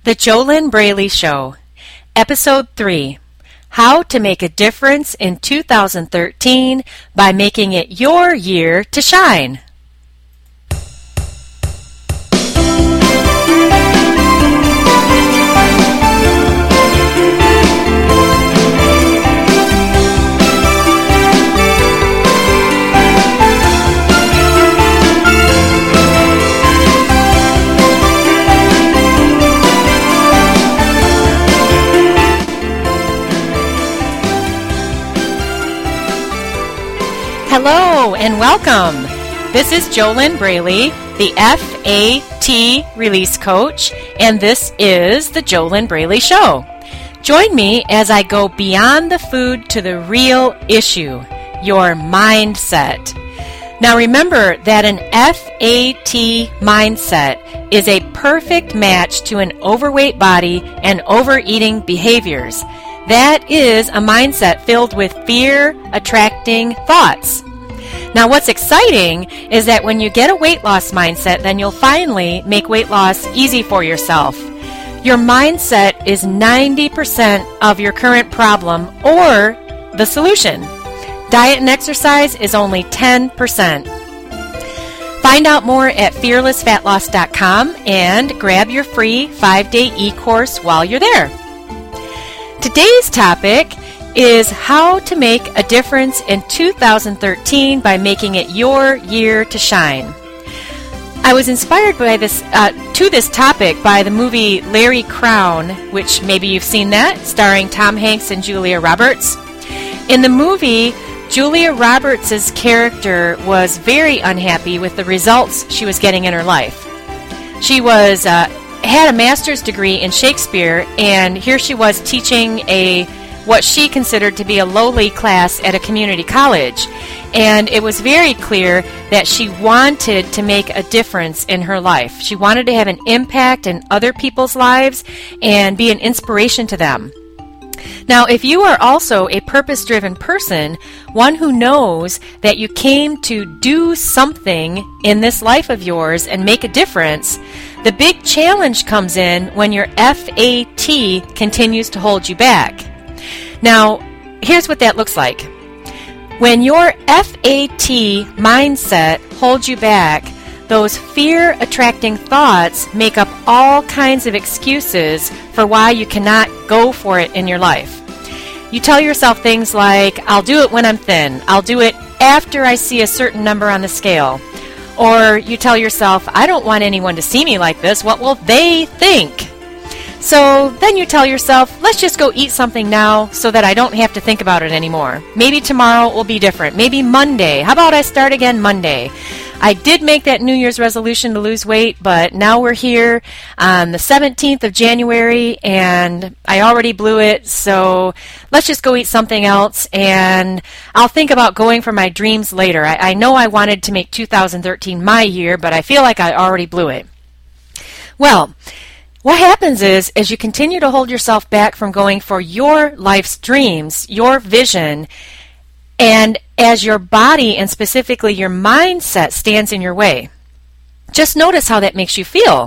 The JoLynn Braley Show, Episode 3, How to Make a Difference in 2013 by Making It Your Year to Shine. Hello and welcome. This is JoLynn Braley, the FAT Release Coach, and this is the JoLynn Braley Show. Join me as I go beyond the food to the real issue, your mindset. Now remember that an FAT mindset is a perfect match to an overweight body and overeating behaviors. That is a mindset filled with fear-attracting thoughts. Now what's exciting is that when you get a weight loss mindset, then you'll finally make weight loss easy for yourself. Your mindset is 90% of your current problem or the solution. Diet and exercise is only 10%. Find out more at fearlessfatloss.com and grab your free 5-day e-course while you're there. Today's topic is how to make a difference in 2013 by making it your year to shine. I was inspired by this to this topic by the movie Larry Crowne, which maybe you've seen that, starring Tom Hanks and Julia Roberts. In the movie, Julia Roberts' character was very unhappy with the results she was getting in her life. She was had a master's degree in Shakespeare, and here she was teaching what she considered to be a lowly class at a community college. And it was very clear that she wanted to make a difference in her life. She wanted to have an impact in other people's lives and be an inspiration to them. Now, if you are also a purpose-driven person, one who knows that you came to do something in this life of yours and make a difference, the big challenge comes in when your FAT continues to hold you back. Now, here's what that looks like. When your FAT mindset holds you back, those fear-attracting thoughts make up all kinds of excuses for why you cannot go for it in your life. You tell yourself things like, I'll do it when I'm thin. I'll do it after I see a certain number on the scale. Or you tell yourself, I don't want anyone to see me like this. What will they think? So then you tell yourself, let's just go eat something now so that I don't have to think about it anymore. Maybe tomorrow will be different. Maybe Monday. How about I start again Monday? I did make that New Year's resolution to lose weight, but now we're here on the 17th of January and I already blew it, so let's just go eat something else and I'll think about going for my dreams later. I know I wanted to make 2013 my year, but I feel like I already blew it. Well, what happens is, as you continue to hold yourself back from going for your life's dreams, your vision, and as your body and specifically your mindset stands in your way, just notice how that makes you feel.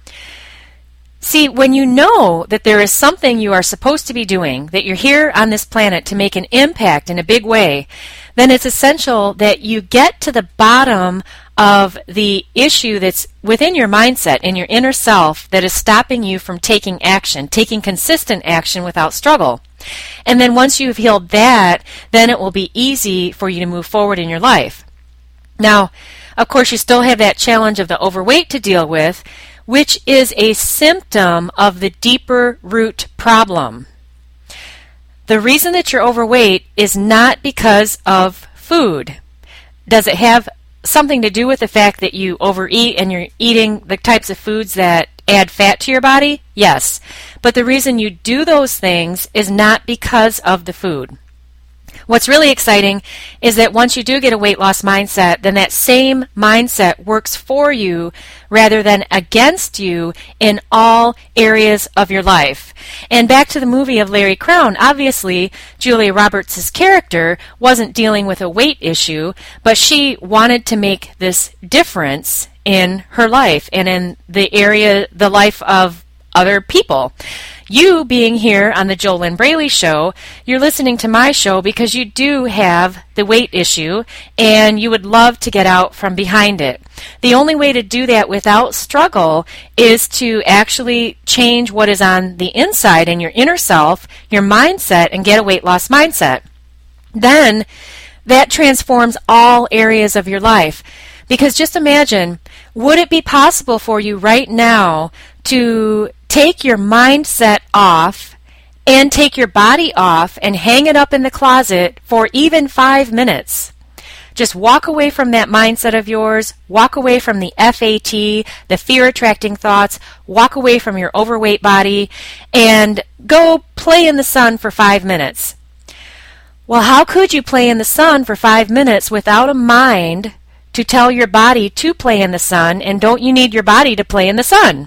See, when you know that there is something you are supposed to be doing, that you're here on this planet to make an impact in a big way, then it's essential that you get to the bottom of the issue that's within your mindset, in your inner self, that is stopping you from taking action, taking consistent action without struggle. And then once you've healed that, then it will be easy for you to move forward in your life. Now, of course, you still have that challenge of the overweight to deal with, which is a symptom of the deeper root problem. The reason that you're overweight is not because of food. Does it have something to do with the fact that you overeat and you're eating the types of foods that add fat to your body? Yes. But the reason you do those things is not because of the food. What's really exciting is that once you do get a weight loss mindset, then that same mindset works for you rather than against you in all areas of your life. And back to the movie of Larry Crowne, obviously Julia Roberts' character wasn't dealing with a weight issue, but she wanted to make this difference in her life and in the life of other people. You being here on the JoLynn Braley Show, you're listening to my show because you do have the weight issue and you would love to get out from behind it. The only way to do that without struggle is to actually change what is on the inside in your inner self, your mindset, and get a weight loss mindset. Then that transforms all areas of your life. Because just imagine, would it be possible for you right now to take your mindset off and take your body off and hang it up in the closet for even 5 minutes? Just walk away from that mindset of yours, walk away from the FAT, the fear-attracting thoughts, walk away from your overweight body, and go play in the sun for 5 minutes. Well, how could you play in the sun for 5 minutes without a mind to tell your body to play in the sun, and don't you need your body to play in the sun?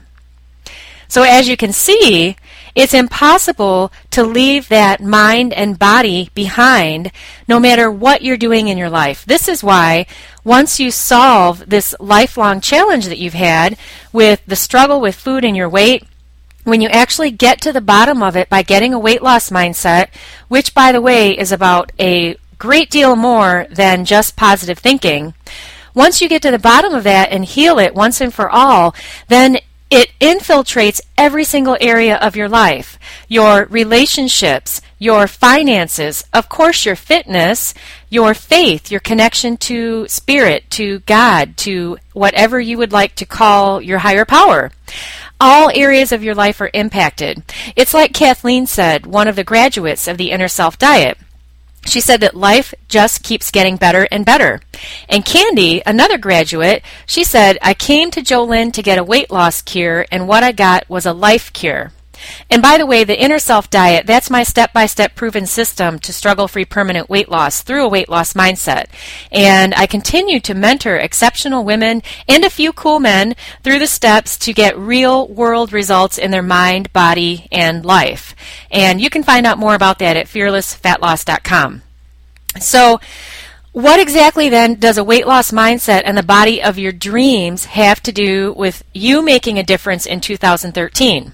So as you can see, it's impossible to leave that mind and body behind no matter what you're doing in your life. This is why once you solve this lifelong challenge that you've had with the struggle with food and your weight, when you actually get to the bottom of it by getting a weight loss mindset, which by the way is about a great deal more than just positive thinking, once you get to the bottom of that and heal it once and for all, then it infiltrates every single area of your life. Your relationships, your finances, of course your fitness, your faith, your connection to spirit, to God, to whatever you would like to call your higher power. All areas of your life are impacted. It's like Kathleen said, one of the graduates of the Inner Self Diet. She said that life just keeps getting better and better. And Candy, another graduate, she said, I came to JoLynn to get a weight loss cure, and what I got was a life cure. And by the way, the Inner Self Diet, that's my step-by-step proven system to struggle-free permanent weight loss through a weight loss mindset. And I continue to mentor exceptional women and a few cool men through the steps to get real-world results in their mind, body, and life. And you can find out more about that at fearlessfatloss.com. So, what exactly then does a weight loss mindset and the body of your dreams have to do with you making a difference in 2013?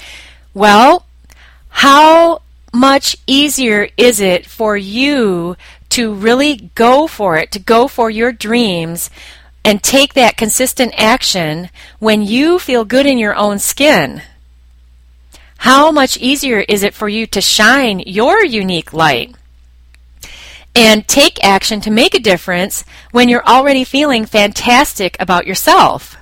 Well, how much easier is it for you to really go for it, to go for your dreams and take that consistent action when you feel good in your own skin? How much easier is it for you to shine your unique light and take action to make a difference when you're already feeling fantastic about yourself?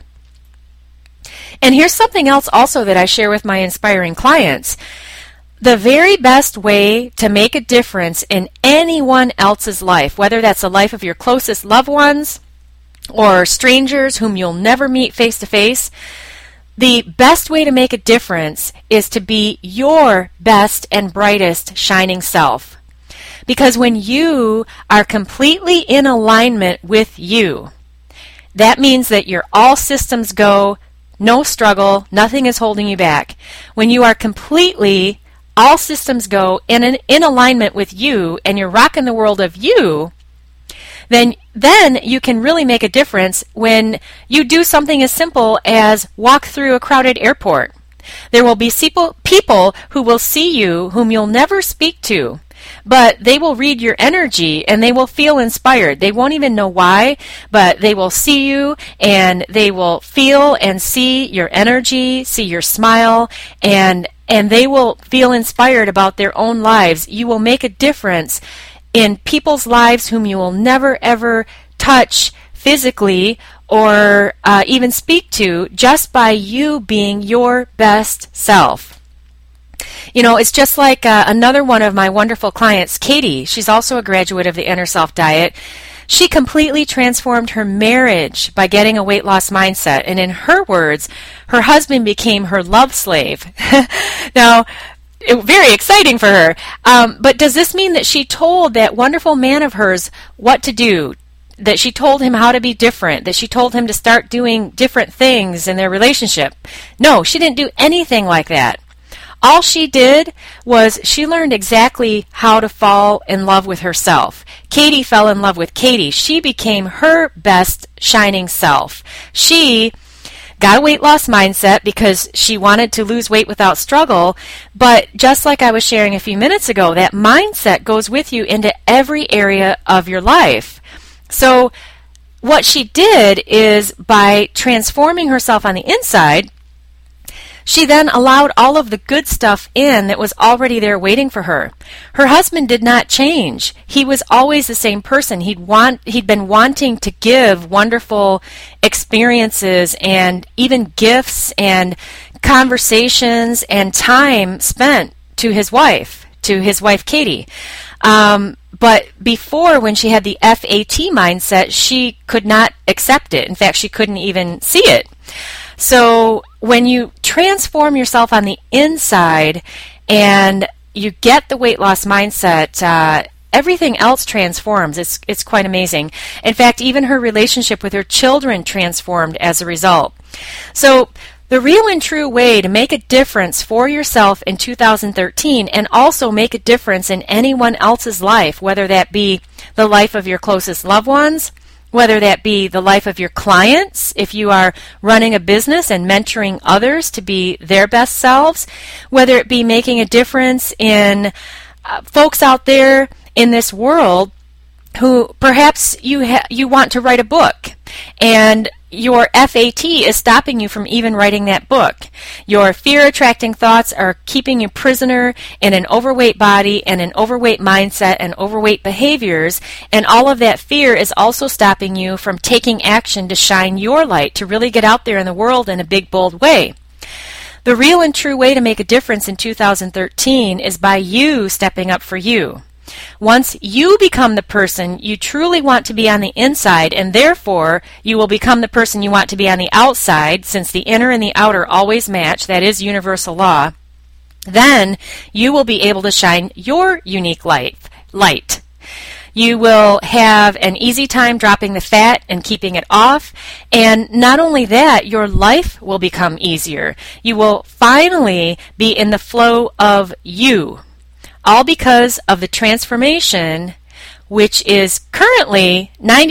And here's something else also that I share with my inspiring clients. The very best way to make a difference in anyone else's life, whether that's the life of your closest loved ones or strangers whom you'll never meet face to face, the best way to make a difference is to be your best and brightest shining self. Because when you are completely in alignment with you, that means that you're all systems go, no struggle, nothing is holding you back. When you are completely, all systems go, in alignment with you, and you're rocking the world of you, then you can really make a difference when you do something as simple as walk through a crowded airport. There will be people who will see you whom you'll never speak to, but they will read your energy and they will feel inspired. They won't even know why, but they will see you and they will feel and see your energy, see your smile, and they will feel inspired about their own lives. You will make a difference in people's lives whom you will never ever touch physically or even speak to just by you being your best self. You know, it's just like another one of my wonderful clients, Katie. She's also a graduate of the Inner Self Diet. She completely transformed her marriage by getting a weight loss mindset. And in her words, her husband became her love slave. Now, very exciting for her. But does this mean that she told that wonderful man of hers what to do? That she told him how to be different? That she told him to start doing different things in their relationship? No, she didn't do anything like that. All she did was she learned exactly how to fall in love with herself. Katie fell in love with Katie. She became her best shining self. She got a weight loss mindset because she wanted to lose weight without struggle. But just like I was sharing a few minutes ago, that mindset goes with you into every area of your life. So what she did is, by transforming herself on the inside, she then allowed all of the good stuff in that was already there waiting for her. Her husband did not change. He was always the same person. He'd been wanting to give wonderful experiences and even gifts and conversations and time spent to his wife Katie. But before, when she had the FAT mindset, she could not accept it. In fact, she couldn't even see it. So when you transform yourself on the inside and you get the weight loss mindset, everything else transforms. It's quite amazing. In fact, even her relationship with her children transformed as a result. So the real and true way to make a difference for yourself in 2013, and also make a difference in anyone else's life, whether that be the life of your closest loved ones, whether that be the life of your clients, if you are running a business and mentoring others to be their best selves, whether it be making a difference in folks out there in this world who perhaps you want to write a book and your FAT is stopping you from even writing that book. Your fear-attracting thoughts are keeping you prisoner in an overweight body and an overweight mindset and overweight behaviors, and all of that fear is also stopping you from taking action to shine your light, to really get out there in the world in a big, bold way. The real and true way to make a difference in 2013 is by you stepping up for you. Once you become the person you truly want to be on the inside, and therefore you will become the person you want to be on the outside, since the inner and the outer always match, that is universal law, then you will be able to shine your unique light. You will have an easy time dropping the fat and keeping it off, and not only that, your life will become easier. You will finally be in the flow of you. All because of the transformation, which is currently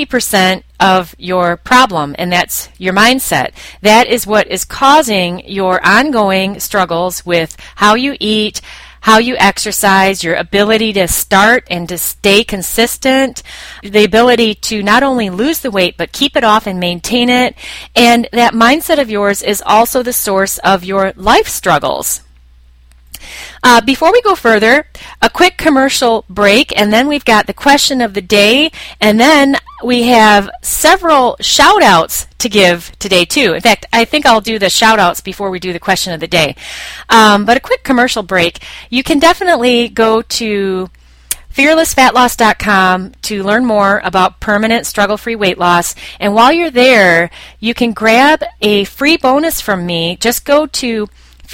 90% of your problem, and that's your mindset. That is what is causing your ongoing struggles with how you eat, how you exercise, your ability to start and to stay consistent, the ability to not only lose the weight but keep it off and maintain it. And that mindset of yours is also the source of your life struggles. Before we go further, a quick commercial break, and then we've got the question of the day, and then we have several shout-outs to give today, too. In fact, I think I'll do the shout-outs before we do the question of the day. But a quick commercial break. You can definitely go to fearlessfatloss.com to learn more about permanent struggle-free weight loss. And while you're there, you can grab a free bonus from me. Just go to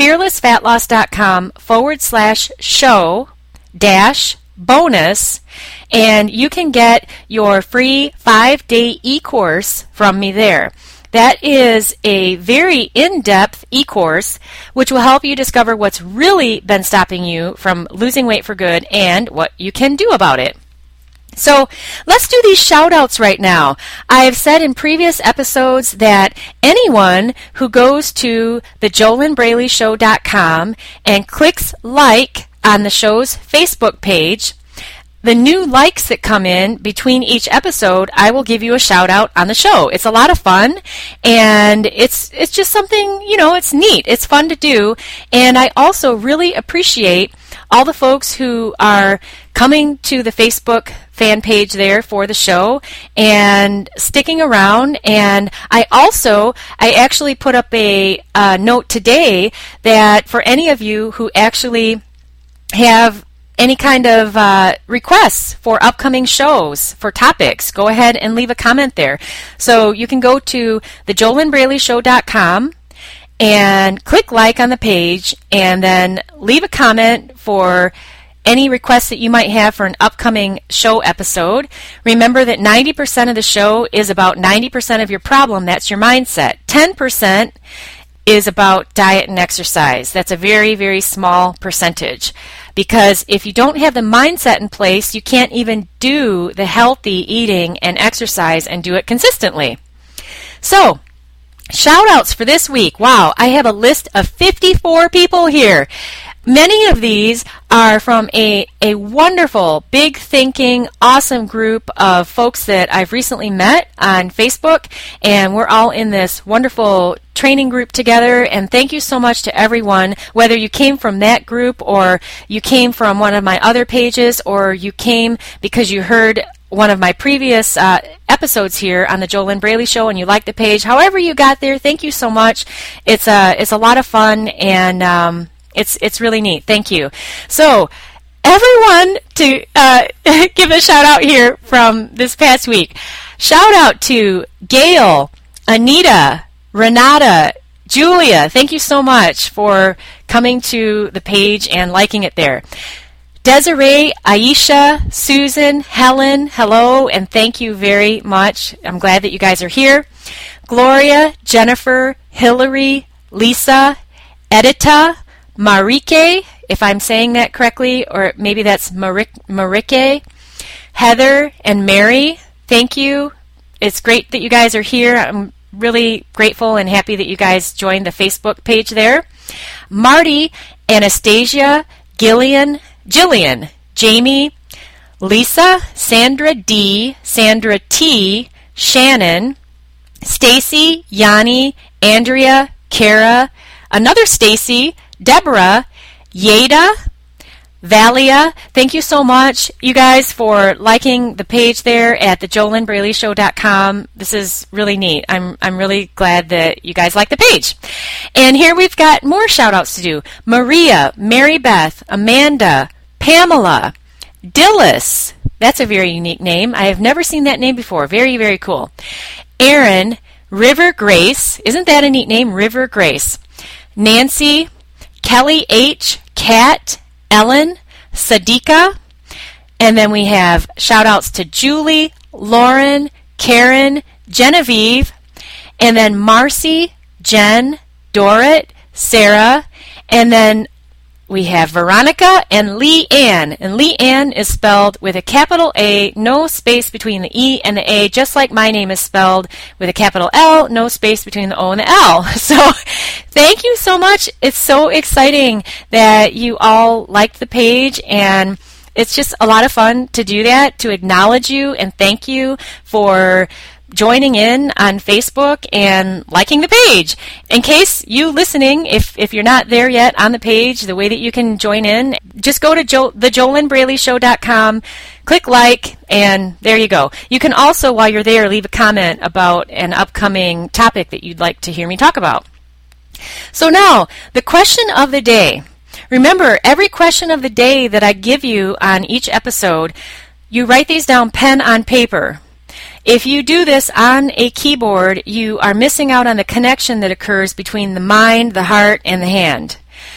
fearlessfatloss.com/show-bonus, and you can get your free 5-day e-course from me there. That is a very in-depth e-course which will help you discover what's really been stopping you from losing weight for good and what you can do about it. So let's do these shout-outs right now. I have said in previous episodes that anyone who goes to thejolenbraleyshow.com and clicks like on the show's Facebook page, the new likes that come in between each episode, I will give you a shout-out on the show. It's a lot of fun, and it's just something, it's neat. It's fun to do, and I also really appreciate all the folks who are coming to the Facebook fan page there for the show and sticking around. And I actually put up a note today that for any of you who actually have any kind of requests for upcoming shows, for topics, go ahead and leave a comment there. So you can go to thejolenbraleyshow.com and click like on the page, and then leave a comment for any requests that you might have for an upcoming show episode. Remember that 90% of the show is about 90% of your problem. That's your mindset. 10% is about diet and exercise. That's a very, very small percentage. Because if you don't have the mindset in place, you can't even do the healthy eating and exercise and do it consistently. So, Shout outs for this week. Wow, I have a list of 54 people here. Many of these are from a wonderful, big thinking, awesome group of folks that I've recently met on Facebook, and we're all in this wonderful training group together. And thank you so much to everyone, whether you came from that group or you came from one of my other pages or you came because you heard one of my previous episodes here on the JoLynn Braley Show and you liked the page. However you got there, thank you so much. It's a lot of fun, and it's really neat. Thank you. So everyone, to give a shout out here from this past week. Shout out to Gail, Anita, Renata, Julia. Thank you so much for coming to the page and liking it there. Desiree, Aisha, Susan, Helen, hello, and thank you very much. I'm glad that you guys are here. Gloria, Jennifer, Hillary, Lisa, Edita, Marike, if I'm saying that correctly, or maybe that's Marike, Heather, and Mary, thank you. It's great that you guys are here. I'm really grateful and happy that you guys joined the Facebook page there. Marty, Anastasia, Jillian, Jamie, Lisa, Sandra D, Sandra T, Shannon, Stacy, Yanni, Andrea, Kara, another Stacy, Deborah, Yeda, Valia. Thank you so much, you guys, for liking the page there at thejolynnbraleyshow.com. This is really neat. I'm really glad that you guys like the page. And here we've got more shout-outs to do. Maria, Mary Beth, Amanda, Pamela, Dillis. That's a very unique name. I have never seen that name before. Very, very cool. Aaron, River Grace. Isn't that a neat name? River Grace. Nancy, Kelly H., Kat, Ellen, Sadika, and then we have shout-outs to Julie, Lauren, Karen, Genevieve, and then Marcy, Jen, Dorrit, Sarah, and then we have Veronica and Lee Ann. And Lee Ann is spelled with a capital A, no space between the E and the A, just like my name is spelled with a capital L, no space between the O and the L. So thank you so much. It's so exciting that you all liked the page, and it's just a lot of fun to do that, to acknowledge you and thank you for joining in on Facebook and liking the page. In case you listening, if you're not there yet on the page, the way that you can join in, just go to thejolynnbraleyshow.com, click like, and there you go. You can also, while you're there, leave a comment about an upcoming topic that you'd like to hear me talk about. So now, the question of the day. Remember, every question of the day that I give you on each episode, you write these down pen on paper. If you do this on a keyboard, you are missing out on the connection that occurs between the mind, the heart, and the hand.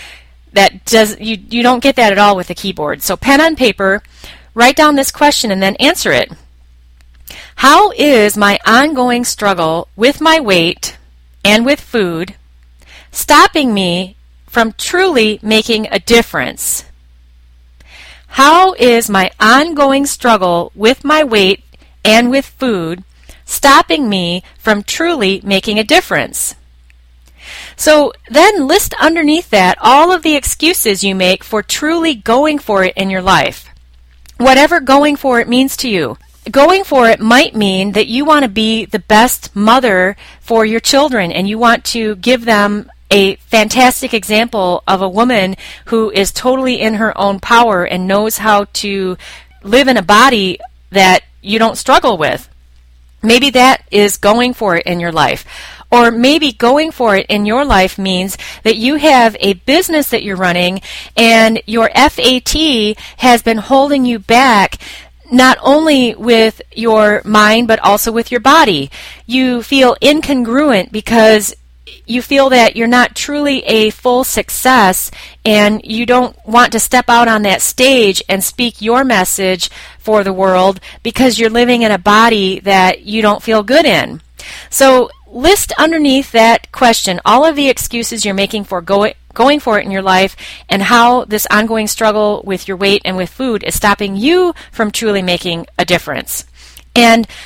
You don't get that at all with a keyboard. So pen on paper, write down this question and then answer it. How is my ongoing struggle with my weight and with food stopping me from truly making a difference? How is my ongoing struggle with my weight and with food stopping me from truly making a difference? So then list underneath that all of the excuses you make for truly going for it in your life. Whatever going for it means to you. Going for it might mean that you want to be the best mother for your children and you want to give them a fantastic example of a woman who is totally in her own power and knows how to live in a body that you don't struggle with. Maybe that is going for it in your life. Or maybe going for it in your life means that you have a business that you're running and your FAT has been holding you back, not only with your mind but also with your body. You feel incongruent because you feel that you're not truly a full success and you don't want to step out on that stage and speak your message for the world because you're living in a body that you don't feel good in. So list underneath that question all of the excuses you're making for going for it in your life and how this ongoing struggle with your weight and with food is stopping you from truly making a difference. And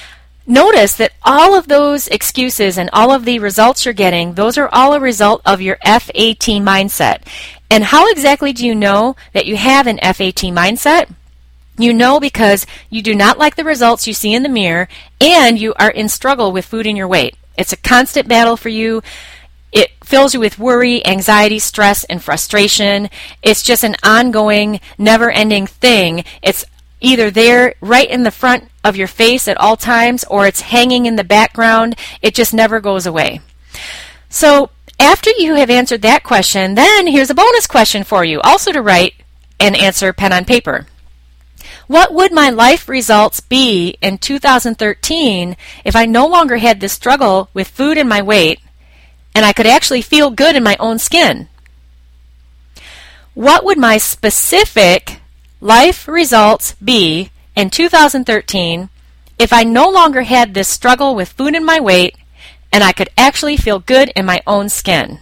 Notice that all of those excuses and all of the results you're getting, those are all a result of your FAT mindset. And how exactly do you know that you have an FAT mindset? You know because you do not like the results you see in the mirror, and you are in struggle with food and your weight. It's a constant battle for you. It fills you with worry, anxiety, stress, and frustration. It's just an ongoing, never-ending thing. It's either there right in the front of your face at all times, or it's hanging in the background. It just never goes away. So after you have answered that question, then here's a bonus question for you, also to write and answer pen on paper. What would my life results be in 2013 if I no longer had this struggle with food and my weight, and I could actually feel good in my own skin? What would my specific life results be in 2013 if I no longer had this struggle with food and my weight, and I could actually feel good in my own skin?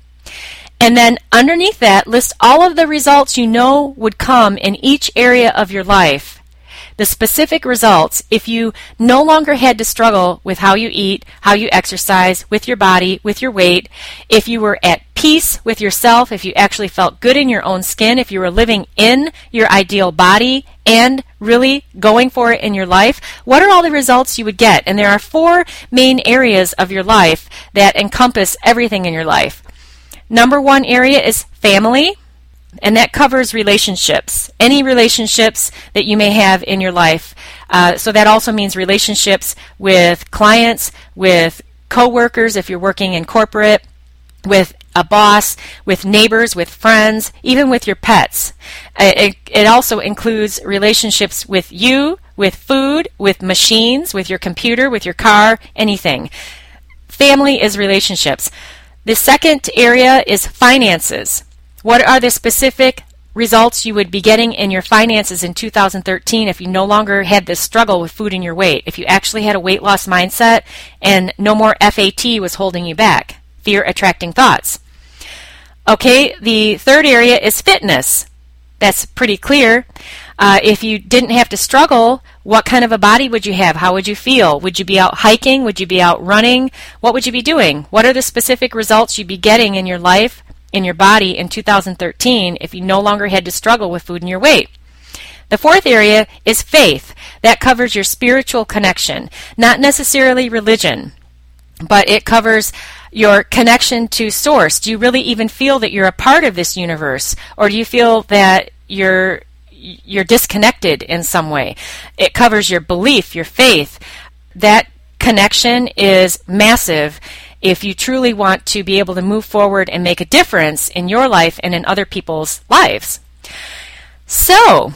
And then underneath that, list all of the results you know would come in each area of your life. The specific results if you no longer had to struggle with how you eat, how you exercise, with your body, with your weight, if you were at peace with yourself, if you actually felt good in your own skin, if you were living in your ideal body and really going for it in your life, what are all the results you would get? And there are 4 main areas of your life that encompass everything in your life. Number 1 area is family, and that covers relationships, any relationships that you may have in your life. So that also means relationships with clients, with coworkers if you're working in corporate, with a boss, with neighbors, with friends, even with your pets. It also includes relationships with you, with food, with machines, with your computer, with your car, anything. Family is relationships. The second area is finances. What are the specific results you would be getting in your finances in 2013 if you no longer had this struggle with food and your weight, if you actually had a weight loss mindset and no more FAT was holding you back, fear attracting thoughts? Okay, the third area is fitness. That's pretty clear. If you didn't have to struggle, what kind of a body would you have? How would you feel? Would you be out hiking? Would you be out running? What would you be doing? What are the specific results you'd be getting in your life, in your body in 2013 if you no longer had to struggle with food and your weight? The fourth area is faith. That covers your spiritual connection, not necessarily religion, but it covers your connection to source. Do you really even feel that you're a part of this universe, or do you feel that you're disconnected in some way? It covers your belief, your faith. That connection is massive if you truly want to be able to move forward and make a difference in your life and in other people's lives. So,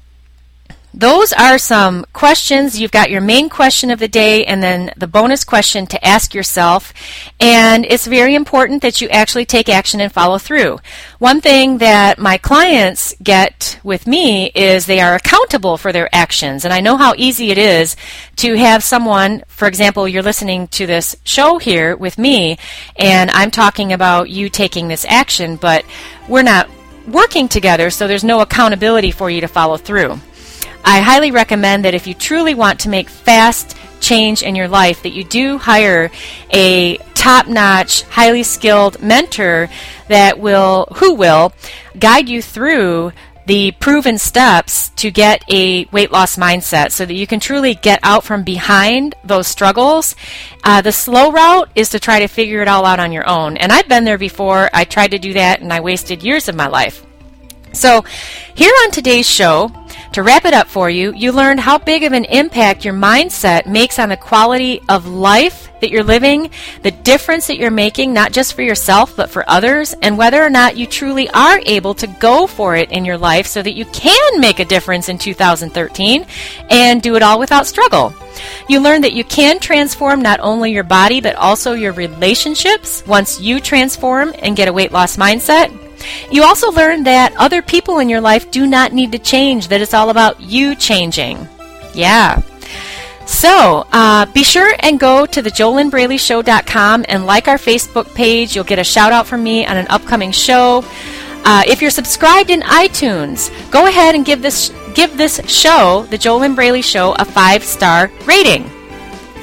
those are some questions. You've got your main question of the day and then the bonus question to ask yourself. And it's very important that you actually take action and follow through. One thing that my clients get with me is they are accountable for their actions. And I know how easy it is to have someone, for example, you're listening to this show here with me, and I'm talking about you taking this action, but we're not working together, so there's no accountability for you to follow through. I highly recommend that if you truly want to make fast change in your life, that you do hire a top-notch, highly skilled mentor who will guide you through the proven steps to get a weight loss mindset so that you can truly get out from behind those struggles. The slow route is to try to figure it all out on your own. And I've been there before. I tried to do that and I wasted years of my life. So here on today's show, to wrap it up for you, you learned how big of an impact your mindset makes on the quality of life that you're living, the difference that you're making, not just for yourself, but for others, and whether or not you truly are able to go for it in your life so that you can make a difference in 2013 and do it all without struggle. You learned that you can transform not only your body, but also your relationships once you transform and get a weight loss mindset. You also learned that other people in your life do not need to change, that it's all about you changing. Yeah. So, be sure and go to thejoelynbraleyshow.com and like our Facebook page. You'll get a shout out from me on an upcoming show. If you're subscribed in iTunes, go ahead and give this show, The Joelyn Braley Show, a 5-star rating.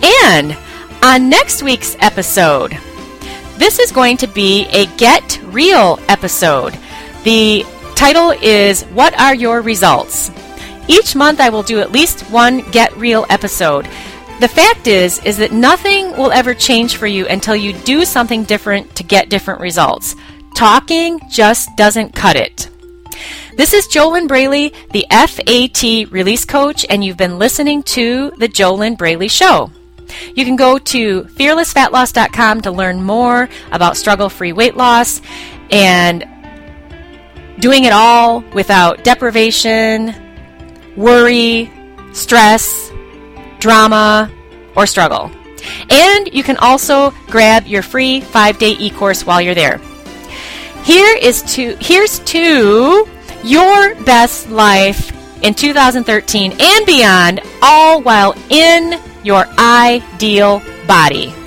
And on next week's episode, this is going to be a Get Real episode. The title is, What Are Your Results? Each month I will do at least one Get Real episode. The fact is that nothing will ever change for you until you do something different to get different results. Talking just doesn't cut it. This is JoLynn Braley, the FAT Release Coach, and you've been listening to The JoLynn Braley Show. You can go to fearlessfatloss.com to learn more about struggle-free weight loss and doing it all without deprivation, worry, stress, drama, or struggle. And you can also grab your free 5-day e-course while you're there. Here's to your best life in 2013 and beyond, all while in your ideal body.